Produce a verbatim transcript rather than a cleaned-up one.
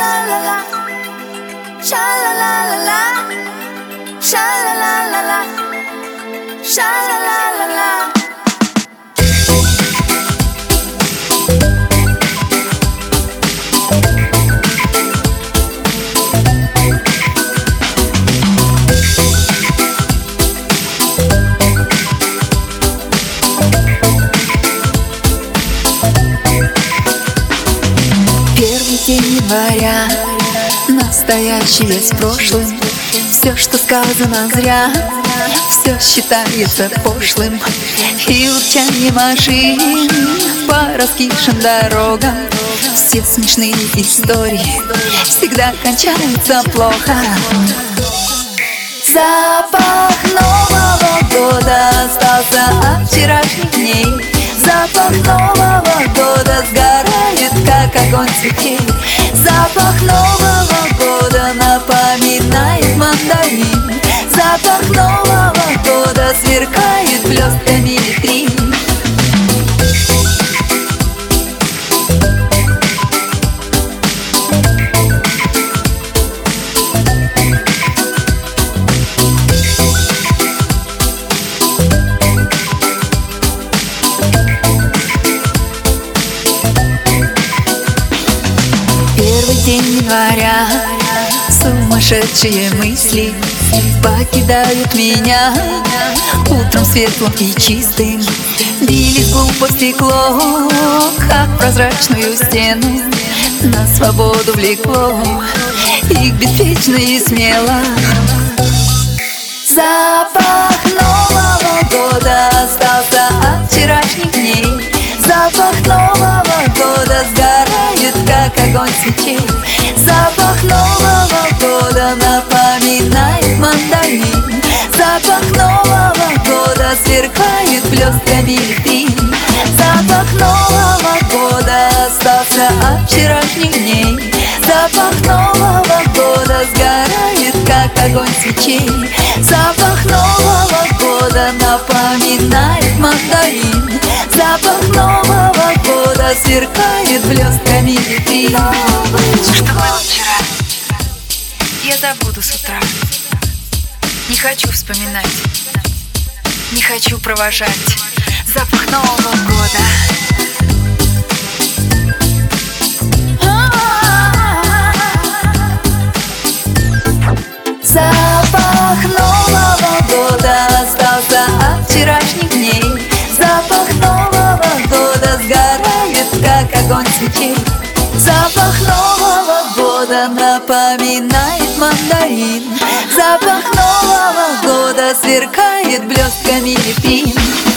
Ша-ла-ла-ла-ла, ша-ла-ла-ла-ла, ша-ла-ла-ла-ла, ша-ла-ла-ла-ла. Первый день января, настоящий весь прошлым. Все, что сказано зря, все считается пошлым. И урчание машин по раскисшим дорогам, все смешные истории всегда кончаются плохо. Запах Нового года остался от вчерашних дней. Запах Нового года сгорает, как огонь свечей. Запах Нового года напоминает мандарин. Запах Нового года сверкает блестками витрин. Первый день января, сумасшедшие мысли покидают меня. Утром светлым и чистым бились глупо стекло, как прозрачную стену на свободу влекло их беспечно и смело. Запах Нового года остался от вчерашних дней. Запах Нового года сгорает, как огонь свечей. Запах Нового года напоминает мандарин. Запах Нового года сверкает блестками витрин. Запах Нового года остался от вчерашних дней. Запах Нового года сгорает, как огонь свечей. Запах Нового года напоминает мандарин. Запах Нового года сверкает блестками витрин. Все, что было вчера, я забуду с утра. Не хочу вспоминать, не хочу провожать запах Нового года. Запах Нового года остался от вчерашних дней. Запах Нового года сгорает, как огонь свечей. Запах Нового года напоминает мандарин. Запах Нового года сверкает блестками витрин.